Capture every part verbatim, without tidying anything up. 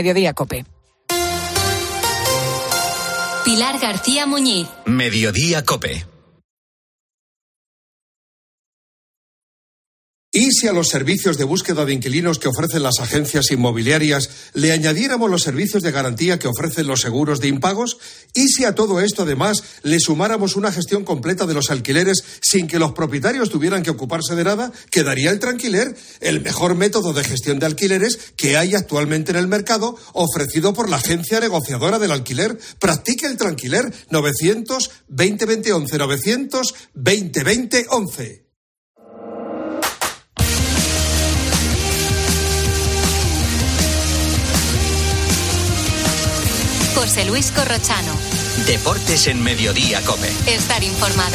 Mediodía COPE. Pilar García Muñiz. Mediodía COPE. ¿Y si a los servicios de búsqueda de inquilinos que ofrecen las agencias inmobiliarias le añadiéramos los servicios de garantía que ofrecen los seguros de impagos? ¿Y si a todo esto, además, le sumáramos una gestión completa de los alquileres sin que los propietarios tuvieran que ocuparse de nada? Quedaría el Tranquiler, el mejor método de gestión de alquileres que hay actualmente en el mercado, ofrecido por la agencia negociadora del alquiler. Practique el Tranquiler. novecientos veinte veinte once, novecientos veinte veinte once. José Luis Corrochano. Deportes en Mediodía COPE. Estar informado.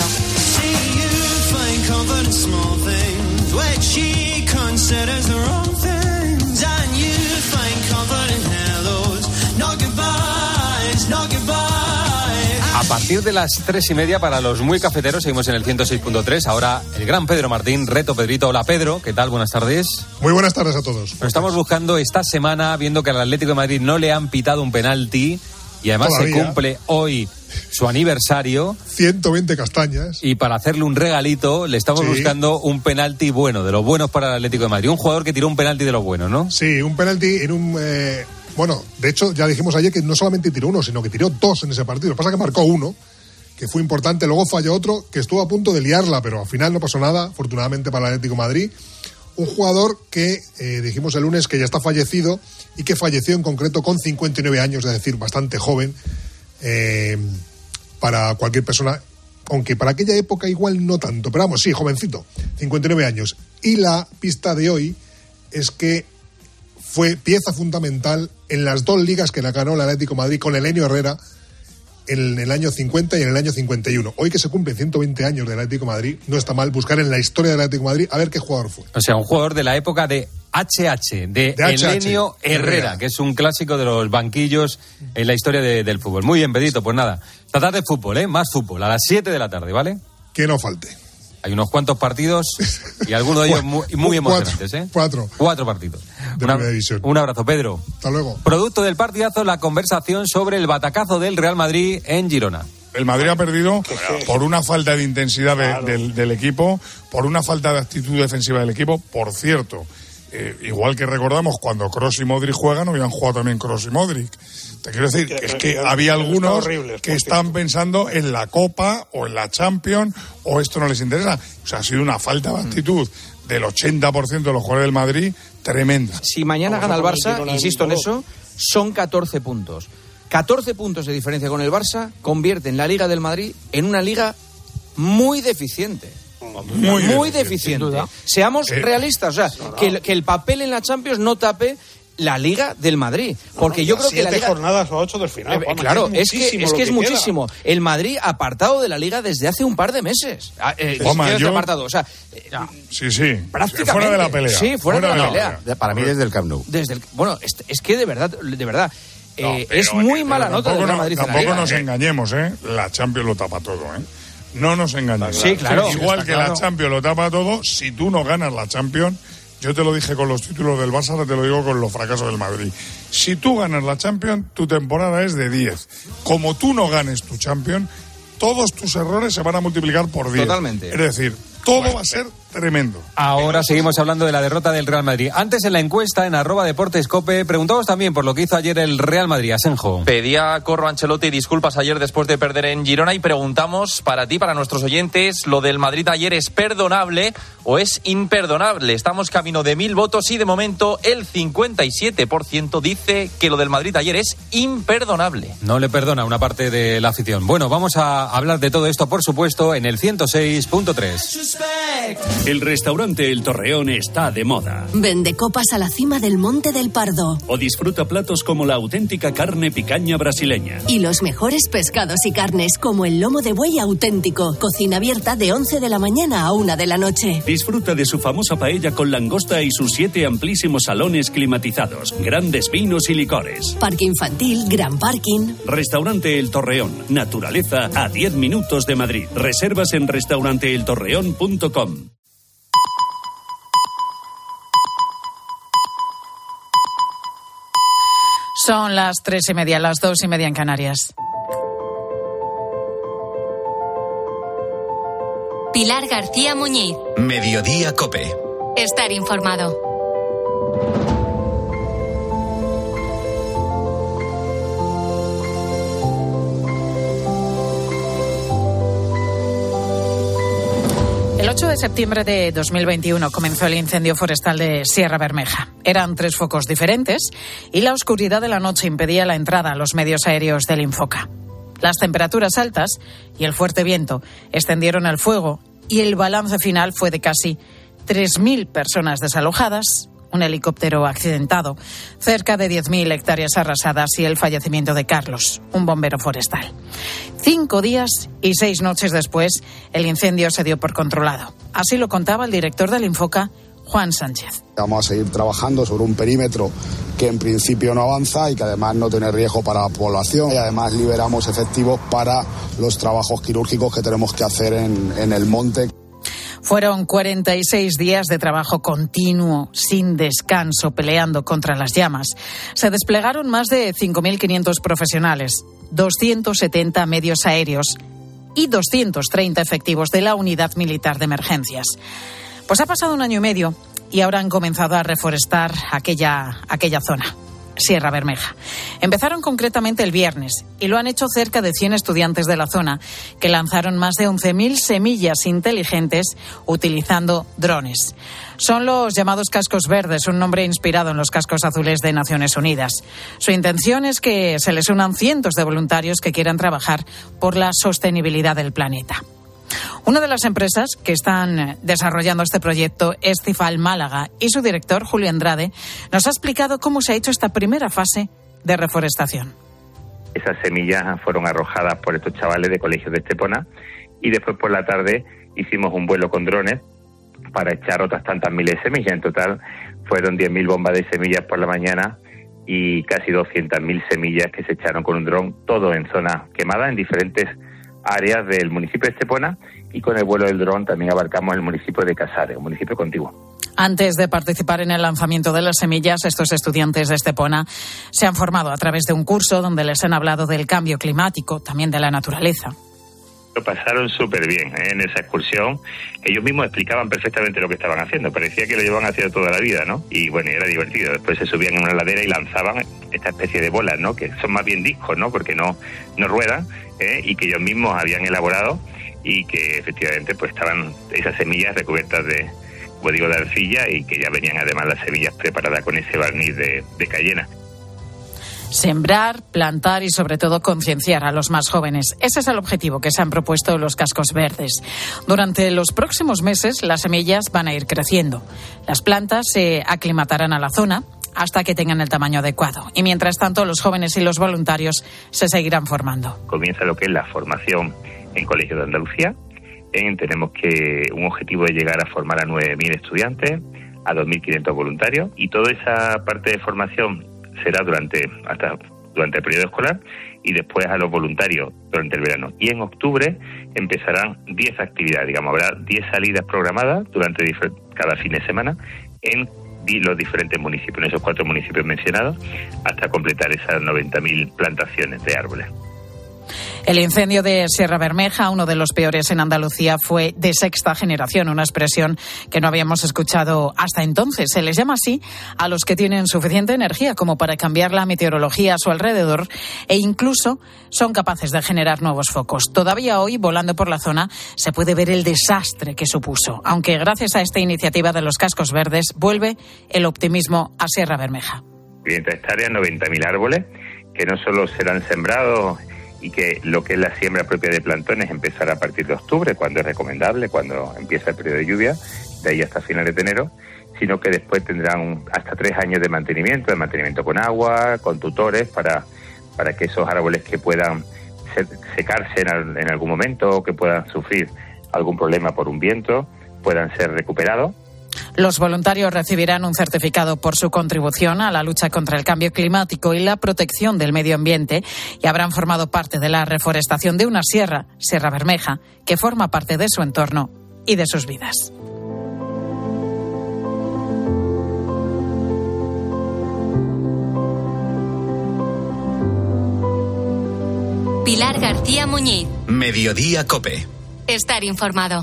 A partir de las tres y media, para los muy cafeteros, seguimos en el ciento seis punto tres. Ahora el gran Pedro Martín, Reto Pedrito. Hola Pedro, ¿qué tal? Buenas tardes. Muy buenas tardes a todos. Nos estamos buscando esta semana, viendo que al Atlético de Madrid no le han pitado un penalti y además Todavía. se cumple hoy su aniversario. ciento veinte castañas. Y para hacerle un regalito le estamos sí. buscando un penalti bueno, de los buenos para el Atlético de Madrid. Un jugador que tiró un penalti de los buenos, ¿no? Sí, un penalti en un... Eh... Bueno, de hecho, ya dijimos ayer que no solamente tiró uno, sino que tiró dos en ese partido. Lo que pasa es que marcó uno, que fue importante, luego falló otro, que estuvo a punto de liarla, pero al final no pasó nada, afortunadamente para el Atlético de Madrid. Un jugador que eh, dijimos el lunes que ya está fallecido y que falleció en concreto con cincuenta y nueve años, es decir, bastante joven eh, para cualquier persona, aunque para aquella época igual no tanto, pero vamos, sí, jovencito, cincuenta y nueve años. Y la pista de hoy es que fue pieza fundamental en las dos ligas que la ganó el Atlético de Madrid con Elenio Herrera en el año cincuenta y en el año cincuenta y uno. Hoy que se cumplen ciento veinte años del Atlético de Madrid, no está mal buscar en la historia del Atlético de Madrid a ver qué jugador fue. O sea, un jugador de la época de H H, de, de Elenio Herrera, Herrera, que es un clásico de los banquillos en la historia de, del fútbol. Muy bien, Pedrito, pues nada, esta tarde fútbol, ¿eh? Más fútbol, a las siete de la tarde, ¿vale? Que no falte. Hay unos cuantos partidos y algunos de ellos muy, muy emocionantes, cuatro, ¿eh? Cuatro. Cuatro partidos. De Una, primera división. Un abrazo, Pedro. Hasta luego. Producto del partidazo, la conversación sobre el batacazo del Real Madrid en Girona. El Madrid ha perdido por una falta de intensidad de, claro. del, del equipo, por una falta de actitud defensiva del equipo. Por cierto, eh, igual que recordamos cuando Kroos y Modric juegan, habían jugado también Kroos y Modric. Te quiero decir, que, es que pero, había pero algunos horrible, que están pensando en la Copa o en la Champions o esto no les interesa. O sea, ha sido una falta de actitud del ochenta por ciento de los jugadores del Madrid tremenda. Si mañana gana el Barça, insisto en eso, son catorce puntos. catorce puntos de diferencia con el Barça convierten la Liga del Madrid en una liga muy deficiente. Muy, muy deficiente. deficiente. Seamos eh, realistas, o sea, no, no. Que, el, que el papel en la Champions no tape la Liga del Madrid, porque no, yo creo que la Liga... jornadas o ocho del final. Eh, claro, es, es que es que es muchísimo. Queda. El Madrid apartado de la Liga desde hace un par de meses. Eh, Toma, yo... apartado, o sea, eh, sí, sí. Prácticamente. Fuera de la pelea. Sí, fuera, fuera de, la de la pelea. pelea. Para mí desde el Camp Nou. Desde el, bueno, es, es que de verdad, de verdad. No, eh, es muy mala nota del Real Madrid. No, tampoco en la Liga, nos eh. engañemos, ¿eh? La Champions lo tapa todo, ¿eh? No nos engañemos. Sí, claro. Igual que claro. la Champions lo tapa todo, si tú no ganas la Champions, yo te lo dije con los títulos del Barça, ahora te lo digo con los fracasos del Madrid. Si tú ganas la Champions, tu temporada es de diez. Como tú no ganes tu Champions, todos tus errores se van a multiplicar por diez. Totalmente. Es decir, todo bueno. va a ser tremendo. Ahora seguimos hablando de la derrota del Real Madrid. Antes, en la encuesta en arroba Deportes Cope, preguntamos también por lo que hizo ayer el Real Madrid. Asenjo. Pedía a Corro Ancelotti disculpas ayer después de perder en Girona y preguntamos para ti, para nuestros oyentes, ¿lo del Madrid ayer es perdonable o es imperdonable? Estamos camino de mil votos y de momento el cincuenta y siete por ciento dice que lo del Madrid ayer es imperdonable. No le perdona una parte de la afición. Bueno, vamos a hablar de todo esto, por supuesto, en el ciento seis punto tres. El restaurante El Torreón está de moda. Vende copas a la cima del Monte del Pardo. O disfruta platos como la auténtica carne picaña brasileña. Y los mejores pescados y carnes como el lomo de buey auténtico. Cocina abierta de once de la mañana a una de la noche. Disfruta de su famosa paella con langosta y sus siete amplísimos salones climatizados. Grandes vinos y licores. Parque infantil, gran parking. Restaurante El Torreón. Naturaleza a diez minutos de Madrid. Reservas en restaurante el torreón punto com. Son las tres y media, las dos y media en Canarias. Pilar García Muñiz. Mediodía COPE. Estar informado. El ocho de septiembre de dos mil veintiuno comenzó el incendio forestal de Sierra Bermeja. Eran tres focos diferentes y la oscuridad de la noche impedía la entrada a los medios aéreos del Infoca. Las temperaturas altas y el fuerte viento extendieron el fuego y el balance final fue de casi tres mil personas desalojadas, un helicóptero accidentado, cerca de diez mil hectáreas arrasadas y el fallecimiento de Carlos, un bombero forestal. Cinco días y seis noches después, el incendio se dio por controlado. Así lo contaba el director del Infoca, Juan Sánchez. Vamos a seguir trabajando sobre un perímetro que en principio no avanza y que además no tiene riesgo para la población, y además liberamos efectivos para los trabajos quirúrgicos que tenemos que hacer en, en el monte. Fueron cuarenta y seis días de trabajo continuo, sin descanso, peleando contra las llamas. Se desplegaron más de cinco mil quinientos profesionales, doscientos setenta medios aéreos y doscientos treinta efectivos de la Unidad Militar de Emergencias. Pues ha pasado un año y medio y ahora han comenzado a reforestar aquella, aquella zona, Sierra Bermeja. Empezaron concretamente el viernes y lo han hecho cerca de cien estudiantes de la zona que lanzaron más de once mil semillas inteligentes utilizando drones. Son los llamados cascos verdes, un nombre inspirado en los cascos azules de Naciones Unidas. Su intención es que se les unan cientos de voluntarios que quieran trabajar por la sostenibilidad del planeta. Una de las empresas que están desarrollando este proyecto es Cifal Málaga y su director, Julio Andrade, nos ha explicado cómo se ha hecho esta primera fase de reforestación. Esas semillas fueron arrojadas por estos chavales de colegios de Estepona y después por la tarde hicimos un vuelo con drones para echar otras tantas miles de semillas. En total fueron diez mil bombas de semillas por la mañana y casi doscientas mil semillas que se echaron con un dron, todo en zona quemada, en diferentes áreas del municipio de Estepona, y con el vuelo del dron también abarcamos el municipio de Casares, un municipio contiguo. Antes de participar en el lanzamiento de las semillas, estos estudiantes de Estepona se han formado a través de un curso donde les han hablado del cambio climático, también de la naturaleza. Lo pasaron súper bien, ¿eh? En esa excursión. Ellos mismos explicaban perfectamente lo que estaban haciendo. Parecía que lo llevaban haciendo toda la vida, ¿no? Y bueno, era divertido. Después se subían en una ladera y lanzaban esta especie de bolas, ¿no? Que son más bien discos, ¿no? Porque no, no ruedan, ¿eh? Y que ellos mismos habían elaborado y que efectivamente pues estaban esas semillas recubiertas de, como digo, de arcilla, y que ya venían además las semillas preparadas con ese barniz de, de cayena. Sembrar, plantar y sobre todo concienciar a los más jóvenes. Ese es el objetivo que se han propuesto los cascos verdes. Durante los próximos meses las semillas van a ir creciendo. Las plantas se aclimatarán a la zona hasta que tengan el tamaño adecuado. Y mientras tanto los jóvenes y los voluntarios se seguirán formando. Comienza lo que es la formación en Colegio de Andalucía. En, tenemos que un objetivo de llegar a formar a nueve mil estudiantes, a dos mil quinientos voluntarios, y toda esa parte de formación será durante hasta durante el periodo escolar y después a los voluntarios durante el verano. Y en octubre empezarán diez actividades, digamos, habrá diez salidas programadas durante cada fin de semana en los diferentes municipios, en esos cuatro municipios mencionados, hasta completar esas noventa mil plantaciones de árboles. El incendio de Sierra Bermeja, uno de los peores en Andalucía, fue de sexta generación, una expresión que no habíamos escuchado hasta entonces. Se les llama así a los que tienen suficiente energía como para cambiar la meteorología a su alrededor e incluso son capaces de generar nuevos focos. Todavía hoy, volando por la zona, se puede ver el desastre que supuso, aunque gracias a esta iniciativa de los cascos verdes vuelve el optimismo a Sierra Bermeja. quinientas hectáreas, noventa mil árboles, que no solo serán sembrados y que lo que es la siembra propia de plantones empezará a partir de octubre, cuando es recomendable, cuando empieza el periodo de lluvia, de ahí hasta finales de enero, sino que después tendrán hasta tres años de mantenimiento, de mantenimiento con agua, con tutores, para, para que esos árboles que puedan ser, secarse en, en algún momento o que puedan sufrir algún problema por un viento, puedan ser recuperados. Los voluntarios recibirán un certificado por su contribución a la lucha contra el cambio climático y la protección del medio ambiente y habrán formado parte de la reforestación de una sierra, Sierra Bermeja, que forma parte de su entorno y de sus vidas. Pilar García Muñiz. Mediodía COPE. Estar informado.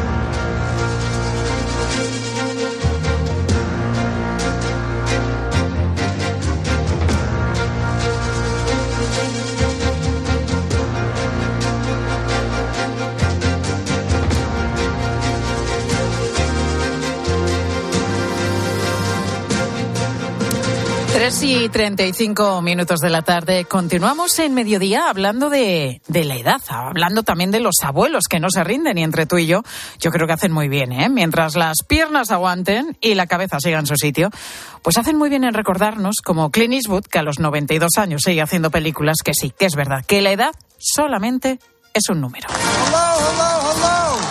tres y treinta y cinco minutos de la tarde. Continuamos en Mediodía hablando de, de la edad, hablando también de los abuelos que no se rinden, y entre tú y yo, yo creo que hacen muy bien, ¿eh? Mientras las piernas aguanten y la cabeza siga en su sitio, pues hacen muy bien en recordarnos, como Clint Eastwood, que a los noventa y dos años sigue haciendo películas, que sí, que es verdad, que la edad solamente es un número. Hello, hello, hello.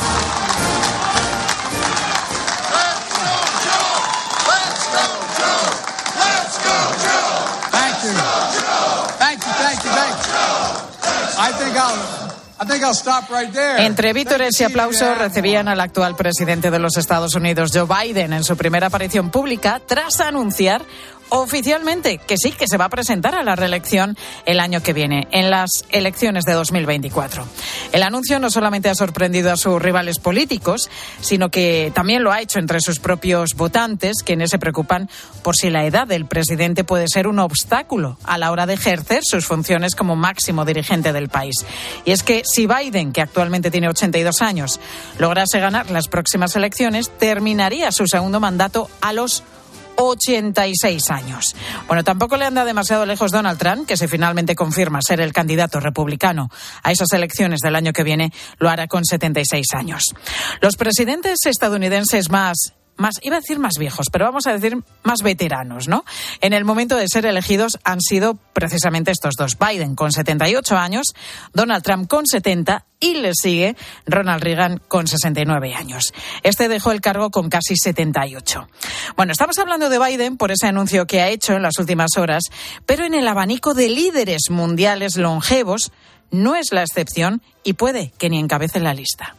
Entre vítores y aplausos recibían al actual presidente de los Estados Unidos, Joe Biden, en su primera aparición pública tras anunciar oficialmente que sí, que se va a presentar a la reelección el año que viene, en las elecciones de dos mil veinticuatro. El anuncio no solamente ha sorprendido a sus rivales políticos, sino que también lo ha hecho entre sus propios votantes, quienes se preocupan por si la edad del presidente puede ser un obstáculo a la hora de ejercer sus funciones como máximo dirigente del país. Y es que si Biden, que actualmente tiene ochenta y dos años, lograse ganar las próximas elecciones, terminaría su segundo mandato a los ochenta y seis años. Bueno, tampoco le anda demasiado lejos Donald Trump, que si finalmente confirma ser el candidato republicano a esas elecciones del año que viene, lo hará con setenta y seis años. Los presidentes estadounidenses más... Más, iba a decir más viejos, pero vamos a decir más veteranos, ¿no? En el momento de ser elegidos han sido precisamente estos dos. Biden con setenta y ocho años, Donald Trump con setenta y le sigue Ronald Reagan con sesenta y nueve años. Este dejó el cargo con casi setenta y ocho. Bueno, estamos hablando de Biden por ese anuncio que ha hecho en las últimas horas, pero en el abanico de líderes mundiales longevos no es la excepción y puede que ni encabece la lista.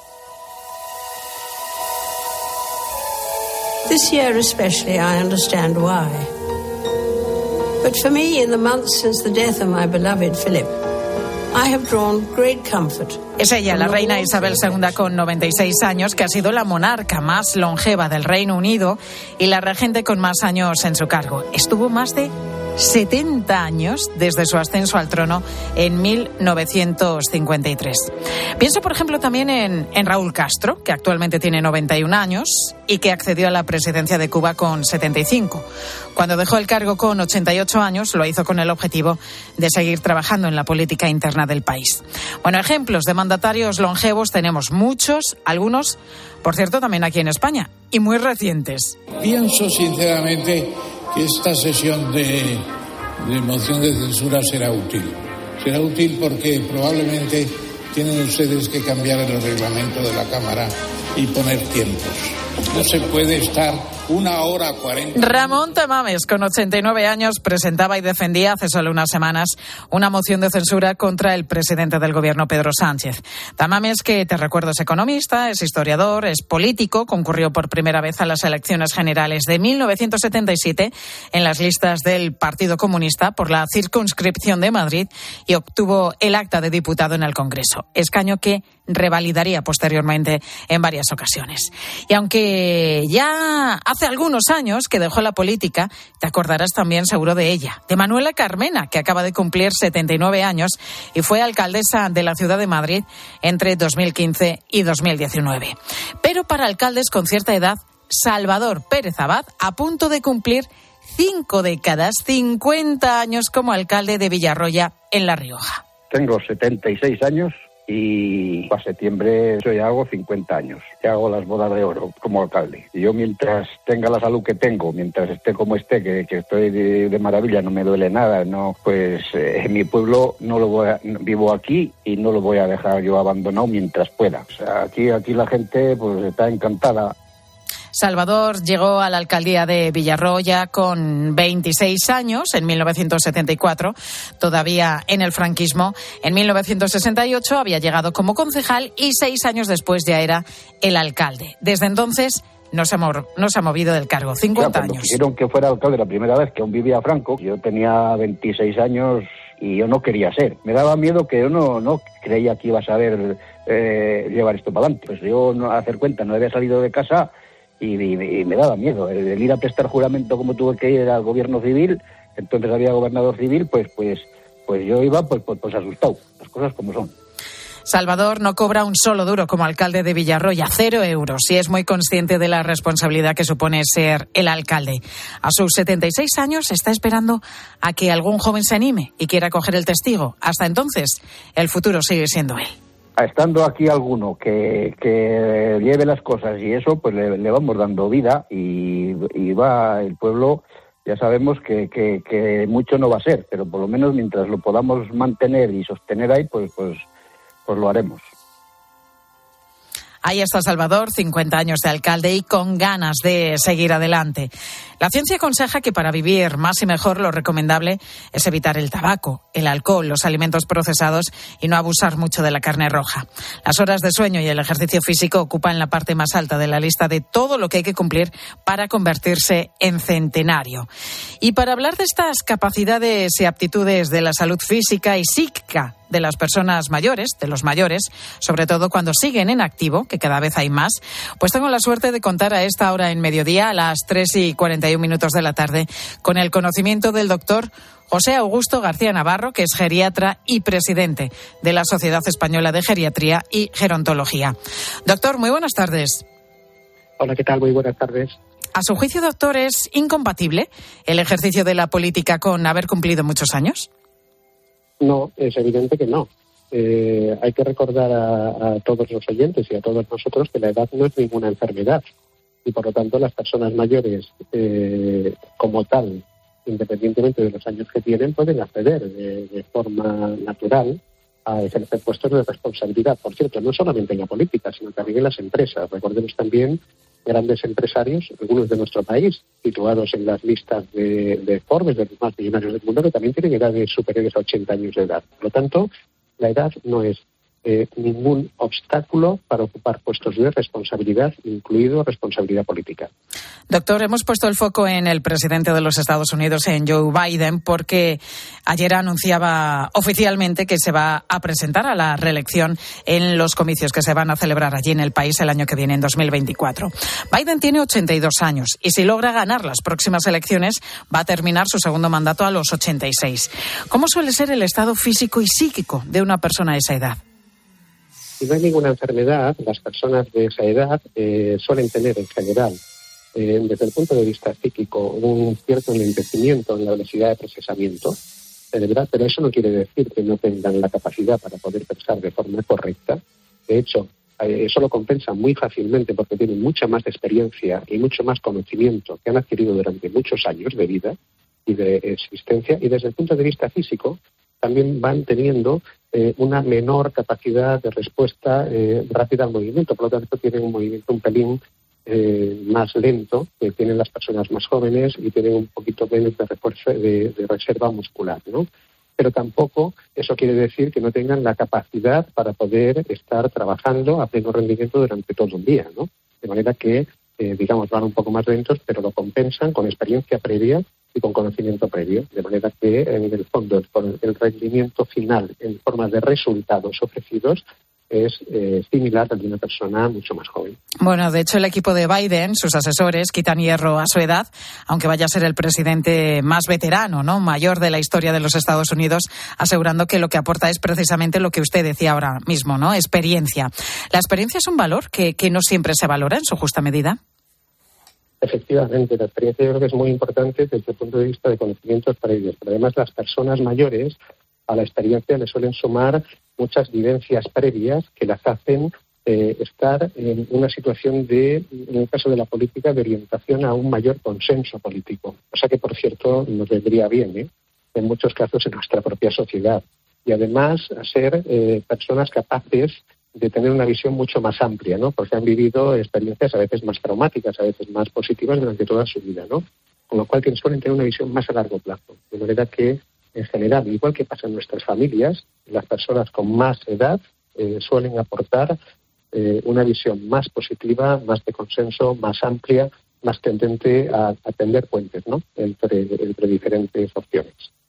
This year especially, I understand why. But for me, in the months since the death of my beloved Philip, I have drawn great comfort. Es ella, la reina Isabel segunda, con noventa y seis años, que ha sido la monarca más longeva del Reino Unido y la regente con más años en su cargo. Estuvo más de setenta años desde su ascenso al trono en mil novecientos cincuenta y tres. Pienso, por ejemplo, también en, en Raúl Castro, que actualmente tiene noventa y un años y que accedió a la presidencia de Cuba con setenta y cinco. Cuando dejó el cargo con ochenta y ocho años, lo hizo con el objetivo de seguir trabajando en la política interna del país. Bueno, ejemplos de mandatarios longevos tenemos muchos, algunos, por cierto, también aquí en España, y muy recientes. Pienso sinceramente que esta sesión de, de moción de censura será útil. Será útil porque probablemente tienen ustedes que cambiar el reglamento de la Cámara y poner tiempos. No se puede estar una hora cuarenta. Ramón Tamames, con ochenta y nueve años, presentaba y defendía hace solo unas semanas una moción de censura contra el presidente del gobierno, Pedro Sánchez. Tamames, que te recuerdo es economista, es historiador, es político, concurrió por primera vez a las elecciones generales de mil novecientos setenta y siete en las listas del Partido Comunista por la circunscripción de Madrid y obtuvo el acta de diputado en el Congreso, escaño que revalidaría posteriormente en varias ocasiones. Y aunque ya hace algunos años que dejó la política, te acordarás también seguro de ella, de Manuela Carmena, que acaba de cumplir setenta y nueve años y fue alcaldesa de la ciudad de Madrid entre dos mil quince y dos mil diecinueve. Pero para alcaldes con cierta edad, Salvador Pérez Abad, a punto de cumplir cinco décadas, cincuenta años como alcalde de Villarroya, en La Rioja. Tengo setenta y seis años. Y para septiembre yo ya hago cincuenta años, ya hago las bodas de oro como alcalde. Y yo mientras tenga la salud que tengo, mientras esté como esté, que, que estoy de, de maravilla, no me duele nada, no, pues eh, en mi pueblo no lo voy a, vivo aquí y no lo voy a dejar yo abandonado mientras pueda. O sea, aquí, aquí la gente pues está encantada. Salvador llegó a la alcaldía de Villarroya con veintiséis años en mil novecientos setenta y cuatro, todavía en el franquismo. En mil novecientos sesenta y ocho había llegado como concejal y seis años después ya era el alcalde. Desde entonces no se ha, mor- no se ha movido del cargo, cincuenta ya, cuando años. Quisieron que fuera alcalde la primera vez, que aún vivía Franco. Yo tenía veintiséis años y yo no quería ser. Me daba miedo que yo no, no creía que iba a saber eh, llevar esto para adelante. Pues yo, no a hacer cuenta, no había salido de casa y, y, y me daba miedo. El, el ir a prestar juramento como tuve que ir al gobierno civil, entonces había gobernador civil, pues pues pues yo iba pues, pues, pues asustado, las cosas como son. Salvador no cobra un solo duro como alcalde de Villarroya, cero euros, y es muy consciente de la responsabilidad que supone ser el alcalde. A sus setenta y seis años está esperando a que algún joven se anime y quiera coger el testigo. Hasta entonces, el futuro sigue siendo él. Estando aquí alguno que, que lleve las cosas y eso, pues le, le vamos dando vida y, y va el pueblo. Ya sabemos que, que, que mucho no va a ser, pero por lo menos mientras lo podamos mantener y sostener ahí, pues pues pues lo haremos. Ahí está Salvador, cincuenta años de alcalde y con ganas de seguir adelante. La ciencia aconseja que para vivir más y mejor lo recomendable es evitar el tabaco, el alcohol, los alimentos procesados y no abusar mucho de la carne roja. Las horas de sueño y el ejercicio físico ocupan la parte más alta de la lista de todo lo que hay que cumplir para convertirse en centenario. Y para hablar de estas capacidades y aptitudes de la salud física y psíquica de las personas mayores, de los mayores, sobre todo cuando siguen en activo, que cada vez hay más, pues tengo la suerte de contar a esta hora en mediodía, a las tres y cuarenta y un minutos de la tarde, con el conocimiento del doctor José Augusto García Navarro, que es geriatra y presidente de la Sociedad Española de Geriatría y Gerontología. Doctor, muy buenas tardes. Hola, ¿qué tal? Muy buenas tardes. A su juicio, doctor, ¿es incompatible el ejercicio de la política con haber cumplido muchos años? No, es evidente que no. Eh, hay que recordar a, a todos los oyentes y a todos nosotros que la edad no es ninguna enfermedad y por lo tanto las personas mayores eh, como tal, independientemente de los años que tienen, pueden acceder de, de forma natural a ejercer puestos de responsabilidad. Por cierto, no solamente en la política, sino también en las empresas. Recordemos también grandes empresarios, algunos de nuestro país, situados en las listas de, de Forbes, de los más millonarios del mundo, que también tienen edades superiores a ochenta años de edad. Por lo tanto, la edad no es eh, ningún obstáculo para ocupar puestos de responsabilidad, incluido responsabilidad política. Doctor, hemos puesto el foco en el presidente de los Estados Unidos, en Joe Biden, porque ayer anunciaba oficialmente que se va a presentar a la reelección en los comicios que se van a celebrar allí en el país el año que viene, en dos mil veinticuatro. Biden tiene ochenta y dos años y si logra ganar las próximas elecciones va a terminar su segundo mandato a los ochenta y seis. ¿Cómo suele ser el estado físico y psíquico de una persona de esa edad? Si no hay ninguna enfermedad, las personas de esa edad eh, suelen tener en general, eh, desde el punto de vista psíquico, un cierto enlentecimiento en la velocidad de procesamiento cerebral, pero eso no quiere decir que no tengan la capacidad para poder pensar de forma correcta. De hecho, eh, eso lo compensan muy fácilmente porque tienen mucha más experiencia y mucho más conocimiento que han adquirido durante muchos años de vida y de existencia, y desde el punto de vista físico también van teniendo eh, una menor capacidad de respuesta eh, rápida al movimiento. Por lo tanto, tienen un movimiento un pelín eh, más lento que tienen las personas más jóvenes y tienen un poquito menos de, refuerzo, de, de reserva muscular, ¿no? Pero tampoco eso quiere decir que no tengan la capacidad para poder estar trabajando a pleno rendimiento durante todo un día, ¿no? De manera que, eh, digamos, van un poco más lentos, pero lo compensan con experiencia previa y con conocimiento previo, de manera que en el fondo el, el rendimiento final en forma de resultados ofrecidos es eh, similar al de una persona mucho más joven. Bueno, de hecho el equipo de Biden, sus asesores, quitan hierro a su edad, aunque vaya a ser el presidente más veterano, ¿no?, mayor de la historia de los Estados Unidos, asegurando que lo que aporta es precisamente lo que usted decía ahora mismo, ¿no?, experiencia. ¿La experiencia es un valor que, que no siempre se valora en su justa medida? Efectivamente, la experiencia yo creo que es muy importante desde el punto de vista de conocimientos previos, pero además las personas mayores a la experiencia le suelen sumar muchas vivencias previas que las hacen eh, estar en una situación de, en el caso de la política, de orientación a un mayor consenso político, cosa que, por cierto, nos vendría bien, ¿eh? en muchos casos en nuestra propia sociedad. Y además a ser eh, personas capaces de tener una visión mucho más amplia, ¿no? Porque han vivido experiencias a veces más traumáticas, a veces más positivas durante toda su vida, ¿no? Con lo cual que suelen tener una visión más a largo plazo. De manera que, en general, igual que pasa en nuestras familias, las personas con más edad eh, suelen aportar eh, una visión más positiva, más de consenso, más amplia, más tendente a, a tender puentes, ¿no?, entre, entre diferentes opciones.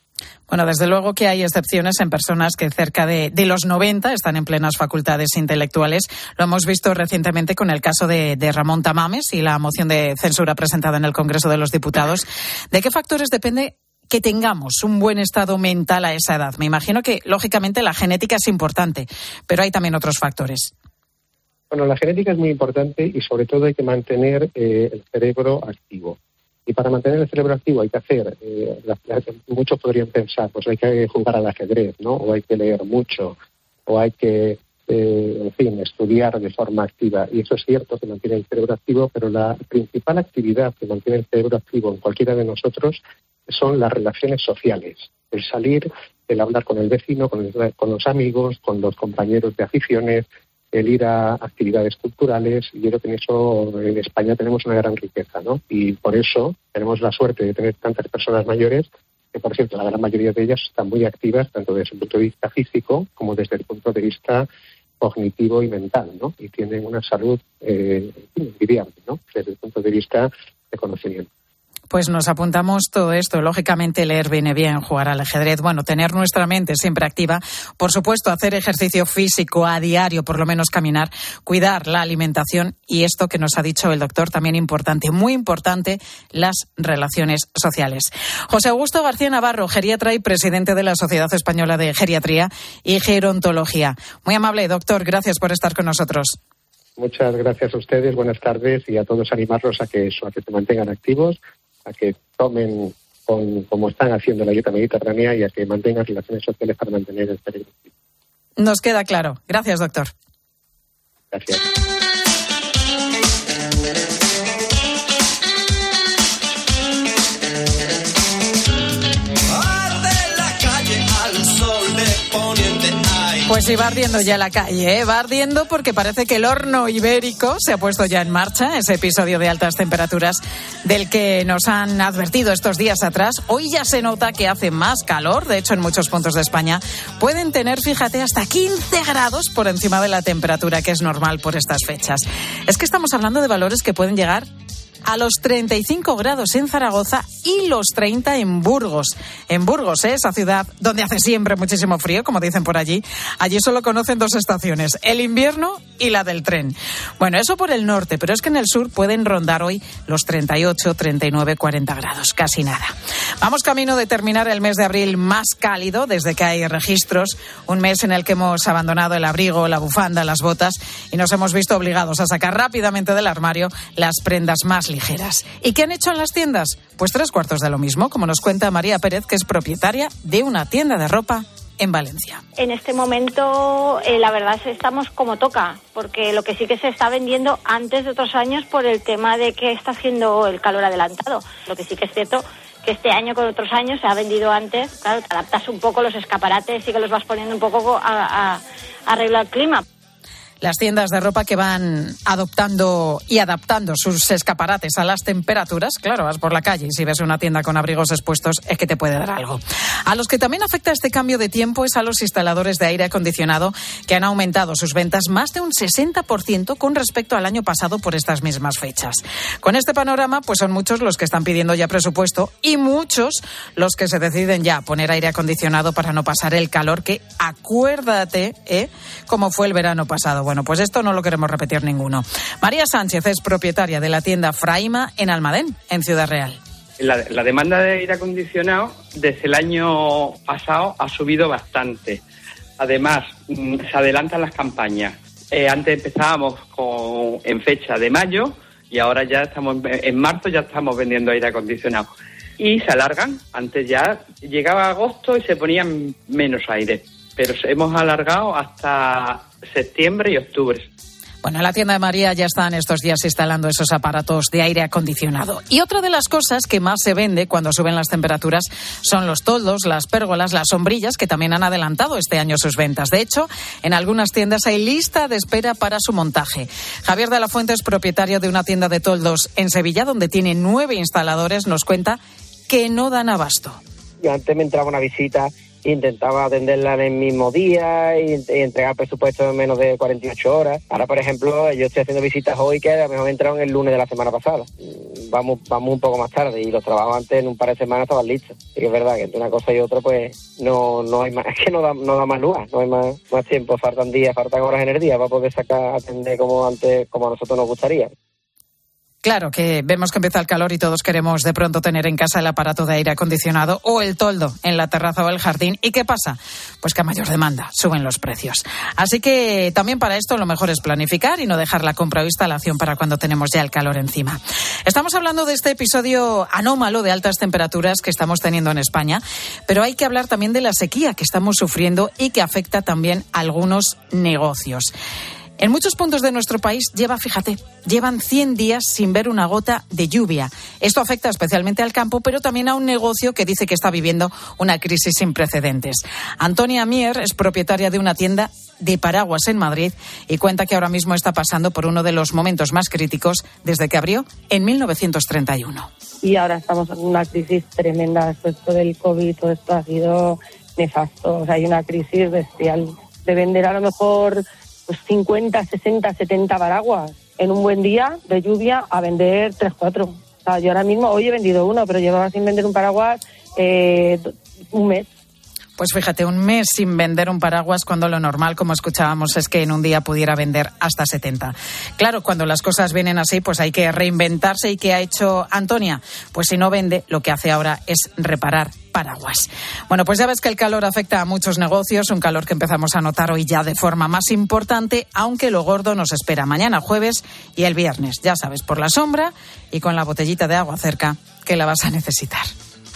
Bueno, desde luego que hay excepciones en personas que cerca de, de los noventa están en plenas facultades intelectuales. Lo hemos visto recientemente con el caso de, de Ramón Tamames y la moción de censura presentada en el Congreso de los Diputados. ¿De qué factores depende que tengamos un buen estado mental a esa edad? Me imagino que, lógicamente, la genética es importante, pero hay también otros factores. Bueno, la genética es muy importante y sobre todo hay que mantener eh, el cerebro activo. Y para mantener el cerebro activo hay que hacer, eh, la, la, muchos podrían pensar, pues hay que jugar al ajedrez, ¿no? O hay que leer mucho, o hay que, eh, en fin, estudiar de forma activa. Y eso es cierto que mantiene el cerebro activo, pero la principal actividad que mantiene el cerebro activo en cualquiera de nosotros son las relaciones sociales. El salir, el hablar con el vecino, con, el, con los amigos, con los compañeros de aficiones, el ir a actividades culturales, y yo creo que en eso en España tenemos una gran riqueza, ¿no? Y por eso tenemos la suerte de tener tantas personas mayores, que por cierto la gran mayoría de ellas están muy activas, tanto desde el punto de vista físico como desde el punto de vista cognitivo y mental, ¿no? Y tienen una salud eh, envidiable, ¿no? Desde el punto de vista de conocimiento. Pues nos apuntamos todo esto. Lógicamente leer viene bien, jugar al ajedrez, bueno, tener nuestra mente siempre activa, por supuesto hacer ejercicio físico a diario, por lo menos caminar, cuidar la alimentación y esto que nos ha dicho el doctor también importante, muy importante, las relaciones sociales. José Augusto García Navarro, geriatra y presidente de la Sociedad Española de Geriatría y Gerontología. Muy amable, doctor, gracias por estar con nosotros. Muchas gracias a ustedes, buenas tardes y a todos animarlos a que eso, a que se mantengan activos, a que tomen con, como están haciendo la dieta mediterránea y a que mantengan relaciones sociales para mantener el cerebro. Nos queda claro. Gracias, doctor. Gracias. Pues sí, va ardiendo ya la calle, ¿eh? Va ardiendo porque parece que el horno ibérico se ha puesto ya en marcha, ese episodio de altas temperaturas del que nos han advertido estos días atrás. Hoy ya se nota que hace más calor, de hecho en muchos puntos de España pueden tener, fíjate, hasta quince grados por encima de la temperatura que es normal por estas fechas. Es que estamos hablando de valores que pueden llegar a los treinta y cinco grados en Zaragoza y los treinta en Burgos. En Burgos, ¿eh? Esa ciudad donde hace siempre muchísimo frío, como dicen por allí. Allí solo conocen dos estaciones, el invierno y la del tren. Bueno, eso por el norte, pero es que en el sur pueden rondar hoy los treinta y ocho, treinta y nueve, cuarenta grados, casi nada. Vamos camino de terminar el mes de abril más cálido desde que hay registros, un mes en el que hemos abandonado el abrigo, la bufanda, las botas y nos hemos visto obligados a sacar rápidamente del armario las prendas más ligeras. ¿Y qué han hecho en las tiendas? Pues tres cuartos de lo mismo, como nos cuenta María Pérez, que es propietaria de una tienda de ropa en Valencia. En este momento, eh, la verdad es que estamos como toca, porque lo que sí que se está vendiendo antes de otros años por el tema de que está haciendo el calor adelantado. Lo que sí que es cierto que este año con otros años se ha vendido antes, claro, te adaptas un poco los escaparates y que los vas poniendo un poco a, a, a arreglar el clima. Las tiendas de ropa que van adoptando y adaptando sus escaparates a las temperaturas. Claro, vas por la calle y si ves una tienda con abrigos expuestos es que te puede dar algo. A los que también afecta este cambio de tiempo es a los instaladores de aire acondicionado, que han aumentado sus ventas más de un sesenta por ciento con respecto al año pasado por estas mismas fechas. Con este panorama, pues son muchos los que están pidiendo ya presupuesto y muchos los que se deciden ya poner aire acondicionado para no pasar el calor que, acuérdate, ¿eh? como fue el verano pasado. Bueno, pues esto no lo queremos repetir ninguno. María Sánchez es propietaria de la tienda Fraima en Almadén, en Ciudad Real. La, la demanda de aire acondicionado desde el año pasado ha subido bastante. Además, se adelantan las campañas. Eh, antes empezábamos con, en fecha de mayo y ahora ya estamos en, en marzo ya estamos vendiendo aire acondicionado. Y se alargan. Antes ya llegaba agosto y se ponían menos aire. Pero hemos alargado hasta septiembre y octubre. Bueno, en la tienda de María ya están estos días instalando esos aparatos de aire acondicionado. Y otra de las cosas que más se vende cuando suben las temperaturas son los toldos, las pérgolas, las sombrillas, que también han adelantado este año sus ventas. De hecho, en algunas tiendas hay lista de espera para su montaje. Javier de la Fuente es propietario de una tienda de toldos en Sevilla, donde tiene nueve instaladores. Nos cuenta que no dan abasto. Yo antes me entraba una visita, intentaba atenderla en el mismo día y, y entregar presupuestos en menos de cuarenta y ocho horas. Ahora, por ejemplo, yo estoy haciendo visitas hoy que a lo mejor me entraron el lunes de la semana pasada. vamos vamos un poco más tarde y los trabajos antes en un par de semanas estaban listos. Y que es verdad que entre una cosa y otra pues no no hay más, es que no da, no da más lugar, no hay más, más tiempo, faltan días, faltan horas en el día para poder sacar, atender como antes, como a nosotros nos gustaría. Claro que vemos que empieza el calor y todos queremos de pronto tener en casa el aparato de aire acondicionado o el toldo en la terraza o el jardín. ¿Y qué pasa? Pues que a mayor demanda suben los precios. Así que también para esto lo mejor es planificar y no dejar la compra o instalación para cuando tenemos ya el calor encima. Estamos hablando de este episodio anómalo de altas temperaturas que estamos teniendo en España, pero hay que hablar también de la sequía que estamos sufriendo y que afecta también a algunos negocios. En muchos puntos de nuestro país lleva, fíjate, llevan cien días sin ver una gota de lluvia. Esto afecta especialmente al campo, pero también a un negocio que dice que está viviendo una crisis sin precedentes. Antonia Mier es propietaria de una tienda de paraguas en Madrid y cuenta que ahora mismo está pasando por uno de los momentos más críticos desde que abrió en mil novecientos treinta y uno. Y ahora estamos en una crisis tremenda. Esto del COVID, todo esto ha sido nefasto. O sea, hay una crisis bestial de vender a lo mejor pues cincuenta, sesenta, setenta paraguas en un buen día de lluvia a vender tres, cuatro. O sea, yo ahora mismo, hoy he vendido uno, pero llevaba sin vender un paraguas eh, un mes. Pues fíjate, un mes sin vender un paraguas cuando lo normal, como escuchábamos, es que en un día pudiera vender hasta setenta. Claro, cuando las cosas vienen así, pues hay que reinventarse. ¿Y qué ha hecho Antonia? Pues si no vende, lo que hace ahora es reparar paraguas. Bueno, pues ya ves que el calor afecta a muchos negocios, un calor que empezamos a notar hoy ya de forma más importante, aunque lo gordo nos espera mañana jueves y el viernes, ya sabes, por la sombra y con la botellita de agua cerca, que la vas a necesitar.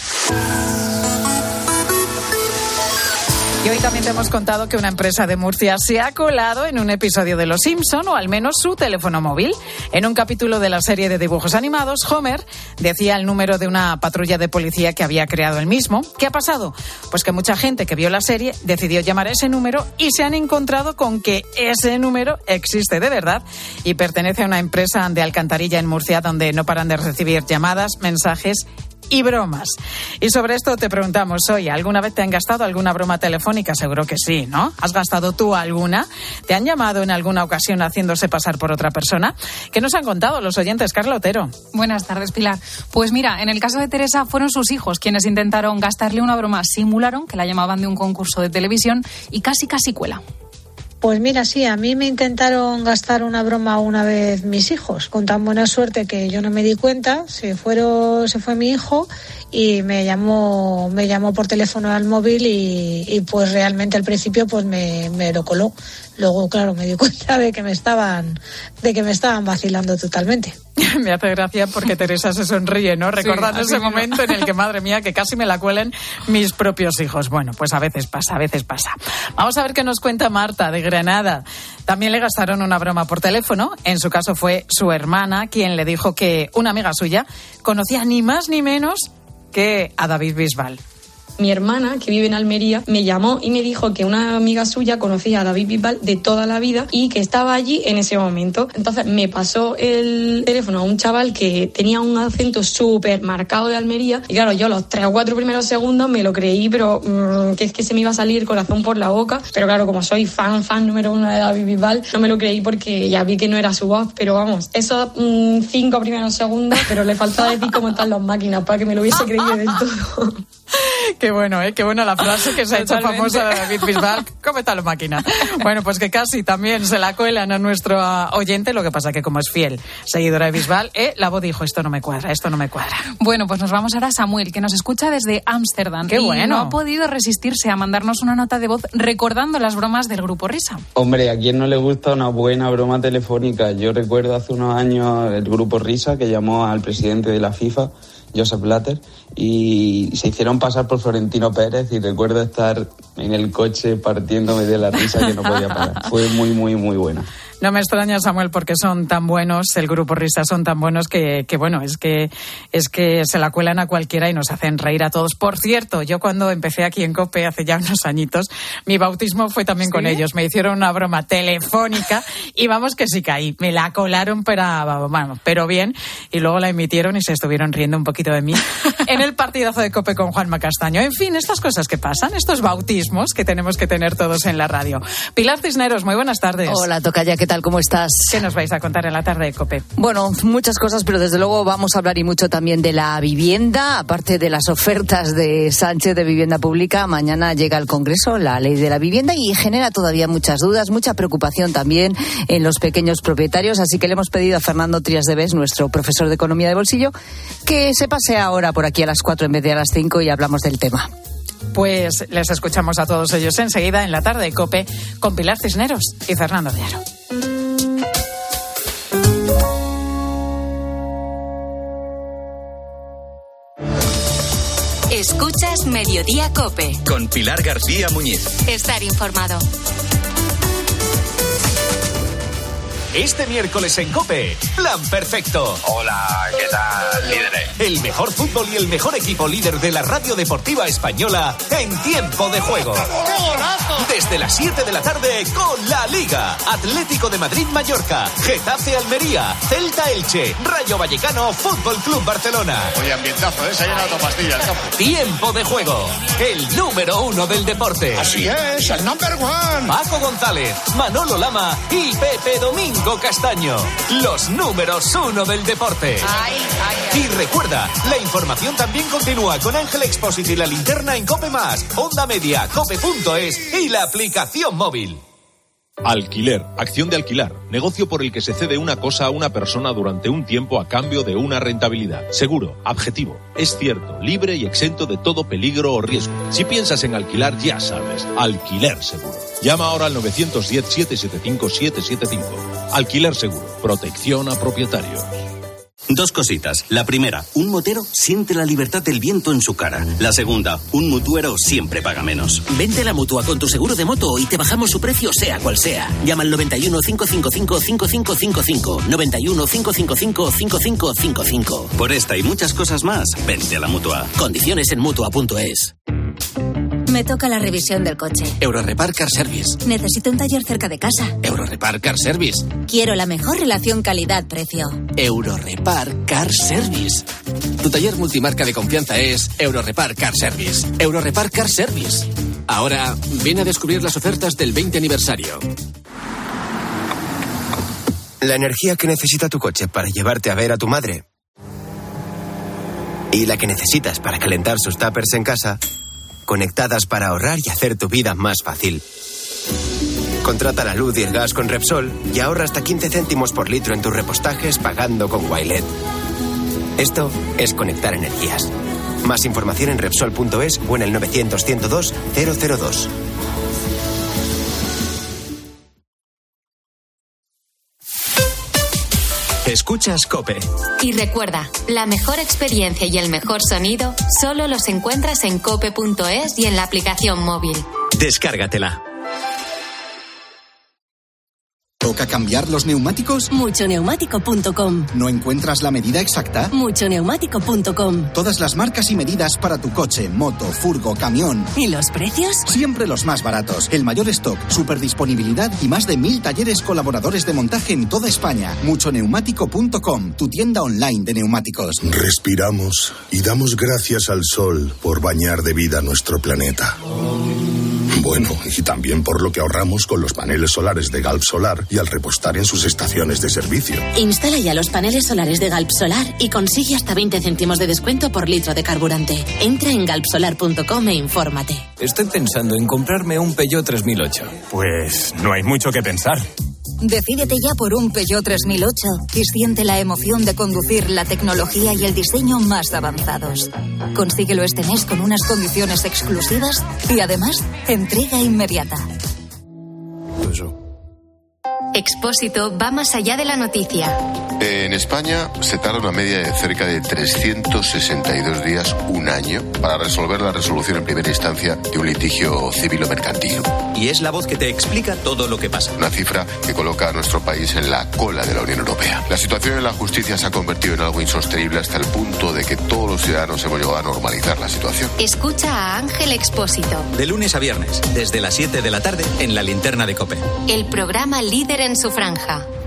Y hoy también te hemos contado que una empresa de Murcia se ha colado en un episodio de Los Simpson, o al menos su teléfono móvil. En un capítulo de la serie de dibujos animados, Homer decía el número de una patrulla de policía que había creado él mismo. ¿Qué ha pasado? Pues que mucha gente que vio la serie decidió llamar a ese número y se han encontrado con que ese número existe de verdad y pertenece a una empresa de alcantarilla en Murcia donde no paran de recibir llamadas, mensajes y bromas. Y sobre esto te preguntamos hoy, ¿alguna vez te han gastado alguna broma telefónica? Seguro que sí, ¿no? ¿Has gastado tú alguna? ¿Te han llamado en alguna ocasión haciéndose pasar por otra persona? ¿Qué nos han contado los oyentes? Carla Otero. Buenas tardes, Pilar. Pues mira, en el caso de Teresa fueron sus hijos quienes intentaron gastarle una broma, simularon que la llamaban de un concurso de televisión y casi casi cuela. Pues mira, sí, a mí me intentaron gastar una broma una vez mis hijos, con tan buena suerte que yo no me di cuenta. Se fueron, se fue mi hijo y me llamó, me llamó por teléfono al móvil y, y pues realmente al principio pues me, me lo coló. Luego, claro, me di cuenta de que me estaban, de que me estaban vacilando totalmente. Me hace gracia porque Teresa se sonríe, ¿no? Recordando sí, ese momento en el que, madre mía, que casi me la cuelen mis propios hijos. Bueno, pues a veces pasa, a veces pasa. Vamos a ver qué nos cuenta Marta de Granada. También le gastaron una broma por teléfono. En su caso fue su hermana quien le dijo que una amiga suya conocía ni más ni menos que a David Bisbal. Mi hermana, que vive en Almería, me llamó y me dijo que una amiga suya conocía a David Bisbal de toda la vida y que estaba allí en ese momento. Entonces me pasó el teléfono a un chaval que tenía un acento súper marcado de Almería y claro, yo los tres o cuatro primeros segundos me lo creí, pero mmm, que es que se me iba a salir el corazón por la boca. Pero claro, como soy fan, fan número uno de David Bisbal, no me lo creí porque ya vi que no era su voz. Pero vamos, esos mmm, cinco primeros segundos, pero le faltaba decir cómo están las máquinas para que me lo hubiese creído del todo. Qué bueno, ¿eh? Qué buena la frase que se ha hecho famosa de David Bisbal. ¿Cómo está la máquina? Bueno, pues que casi también se la cuelan a nuestro oyente, lo que pasa que como es fiel seguidora de Bisbal, ¿eh? La voz dijo, esto no me cuadra, esto no me cuadra. Bueno, pues nos vamos ahora a Samuel, que nos escucha desde Ámsterdam. Qué bueno. Y no ha podido resistirse a mandarnos una nota de voz recordando las bromas del Grupo Risa. Hombre, ¿a quién no le gusta una buena broma telefónica? Yo recuerdo hace unos años el Grupo Risa que llamó al presidente de la FIFA, Josep Blatter, y se hicieron pasar por Florentino Pérez y recuerdo estar en el coche partiéndome de la risa que no podía parar. Fue muy, muy, muy buena. No me extraña, Samuel, porque son tan buenos, el Grupo Risa son tan buenos que, que bueno, es que es que se la cuelan a cualquiera y nos hacen reír a todos. Por cierto, yo cuando empecé aquí en COPE hace ya unos añitos, mi bautismo fue también ¿Sí? con ellos. Me hicieron una broma telefónica y vamos que sí caí. Me la colaron, pero, bueno, pero bien, y luego la emitieron y se estuvieron riendo un poquito de mí en el partidazo de COPE con Juanma Castaño. En fin, estas cosas que pasan, estos bautismos que tenemos que tener todos en la radio. Pilar Cisneros, muy buenas tardes. Hola, tocaya, ¿qué tal? ¿Cómo estás? ¿Qué nos vais a contar en la tarde de COPE? Bueno, muchas cosas, pero desde luego vamos a hablar y mucho también de la vivienda, aparte de las ofertas de Sánchez de vivienda pública. Mañana llega al Congreso la ley de la vivienda y genera todavía muchas dudas, mucha preocupación también en los pequeños propietarios, así que le hemos pedido a Fernando Trías de Bes, nuestro profesor de Economía de Bolsillo, que se pase ahora por aquí a las cuatro en vez de a las cinco y hablamos del tema. Pues les escuchamos a todos ellos enseguida en la tarde de COPE con Pilar Cisneros y Fernando de Aro. Escuchas Mediodía COPE. Con Pilar García Muñiz. Estar informado. Este miércoles en COPE, Plan Perfecto. Hola, ¿qué tal, líderes? El mejor fútbol y el mejor equipo líder de la radio deportiva española en tiempo de juego. ¡Qué golazo! Desde las siete de la tarde con la Liga. Atlético de Madrid-Mallorca, Getafe-Almería, Celta-Elche, Rayo Vallecano, Fútbol Club Barcelona. Oye, ambientazo, ¿eh? Se ha llenado toda pastilla el campo. Tiempo de juego. El número uno del deporte. Así es, el number one. Paco González, Manolo Lama y Pepe Domingo Castaño, los números uno del deporte. Ay, ay, ay. Y recuerda, la información también continúa con Ángel Expósito y la linterna en COPE Más, Onda Media, cope punto es y la aplicación móvil. Alquiler, acción de alquilar, negocio por el que se cede una cosa a una persona durante un tiempo a cambio de una rentabilidad. Seguro, objetivo, es cierto, libre y exento de todo peligro o riesgo. Si piensas en alquilar, ya sabes, Alquiler Seguro. Llama ahora al nueve uno cero, siete siete cinco, siete siete cinco. Alquiler Seguro, protección a propietarios. Dos cositas. La primera, un motero siente la libertad del viento en su cara. La segunda, un mutuero siempre paga menos. Vente a la Mutua con tu seguro de moto y te bajamos su precio sea cual sea. Llama al noventa y uno, cinco cinco cinco, cinco cinco cinco cinco. noventa y uno, cinco cinco cinco, cinco cinco cinco cinco. Por esta y muchas cosas más, vente a la Mutua. Condiciones en Mutua punto es. Me toca la revisión del coche. Eurorepar Car Service. Necesito un taller cerca de casa. Eurorepar Car Service. Quiero la mejor relación calidad-precio. Eurorepar Car Service. Tu taller multimarca de confianza es Eurorepar Car Service. Eurorepar Car Service. Ahora, ven a descubrir las ofertas del veinte aniversario. La energía que necesita tu coche para llevarte a ver a tu madre. Y la que necesitas para calentar sus tuppers en casa. Conectadas para ahorrar y hacer tu vida más fácil. Contrata la luz y el gas con Repsol y ahorra hasta quince céntimos por litro en tus repostajes pagando con Wilet. Esto es conectar energías. Más información en Repsol punto es o en el novecientos, ciento dos, cero cero dos. Escuchas COPE. Y recuerda, la mejor experiencia y el mejor sonido solo los encuentras en cope punto es y en la aplicación móvil. Descárgatela. ¿Toca cambiar los neumáticos? mucho neumático punto com. ¿No encuentras la medida exacta? mucho neumático punto com. Todas las marcas y medidas para tu coche, moto, furgo, camión. ¿Y los precios? Siempre los más baratos. El mayor stock, superdisponibilidad y más de mil talleres colaboradores de montaje en toda España. mucho neumático punto com, tu tienda online de neumáticos. Respiramos y damos gracias al sol por bañar de vida nuestro planeta. Bueno, y también por lo que ahorramos con los paneles solares de Galp Solar y al repostar en sus estaciones de servicio. Instala ya los paneles solares de Galp Solar y consigue hasta veinte céntimos de descuento por litro de carburante. Entra en galp solar punto com e infórmate. Estoy pensando en comprarme un Peugeot tres mil ocho. Pues no hay mucho que pensar. Decídete ya por un Peugeot tres mil ocho y siente la emoción de conducir la tecnología y el diseño más avanzados. Consíguelo este mes con unas condiciones exclusivas y además entrega inmediata. Expósito va más allá de la noticia. En España se tarda una media de cerca de trescientos sesenta y dos días, un año, para resolver la resolución en primera instancia de un litigio civil o mercantil. Y es la voz que te explica todo lo que pasa. Una cifra que coloca a nuestro país en la cola de la Unión Europea. La situación en la justicia se ha convertido en algo insostenible hasta el punto de que todos los ciudadanos hemos llegado a normalizar la situación. Escucha a Ángel Expósito. De lunes a viernes, desde las siete de la tarde, en la linterna de COPE. El programa líder en su franja.